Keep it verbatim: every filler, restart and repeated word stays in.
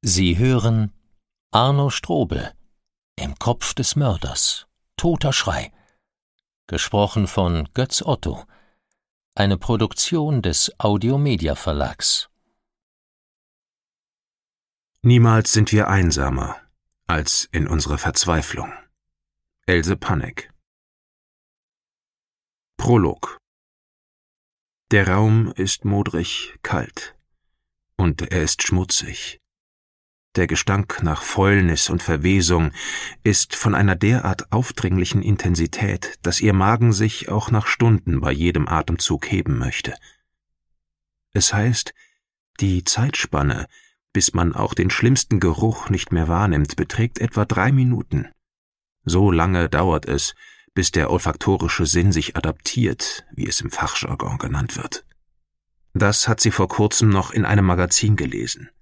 Sie hören Arno Strobel, Im Kopf des Mörders, toter Schrei, gesprochen von Götz Otto, eine Produktion des Audio-Media Verlags. Niemals sind wir einsamer als in unserer Verzweiflung. Else Panneck. Prolog. Der Raum ist modrig kalt, und er ist schmutzig. Der Gestank nach Fäulnis und Verwesung ist von einer derart aufdringlichen Intensität, dass ihr Magen sich auch nach Stunden bei jedem Atemzug heben möchte. Es heißt, die Zeitspanne, bis man auch den schlimmsten Geruch nicht mehr wahrnimmt, beträgt etwa drei Minuten. So lange dauert es, bis der olfaktorische Sinn sich adaptiert, wie es im Fachjargon genannt wird. Das hat sie vor kurzem noch in einem Magazin gelesen.